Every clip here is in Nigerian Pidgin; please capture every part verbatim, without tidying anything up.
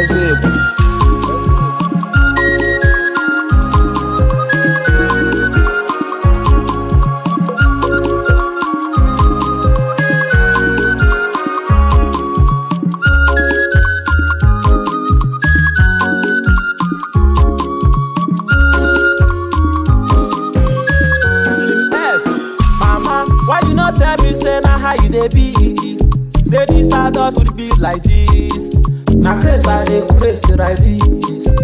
Gazebo. Tell me, say, now how you dey be? Say this adult would be like this. Now crazy, I dey crazy like this.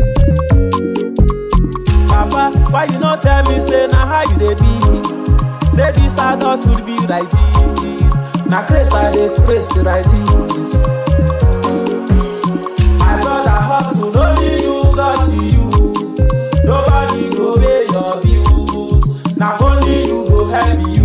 Papa, why you not tell me, say, now how you dey be? Say this adult would be like this. Now crazy, I dey crazy like this. My brother hustle, only you got to you. Nobody go pay your bills. Now only you go help you.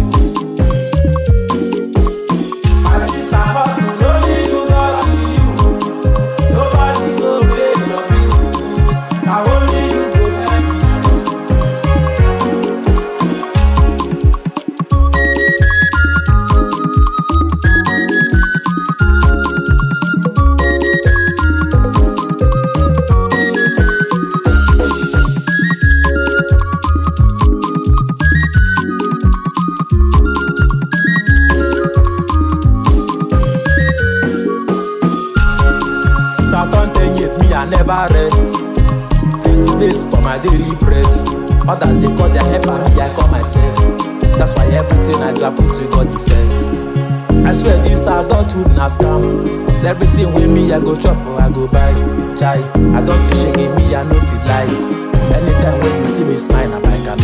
I turn ten years, me I never rest. Days to days for my daily bread. Others they call their help and me I call myself. That's why everything I do I put to God the first. I swear this adulthood na scam. Cause everything with me I go shop or I go buy. Chai, I don't see shaggy me I no fit lie. Anytime when you see me smile, I'm like I'm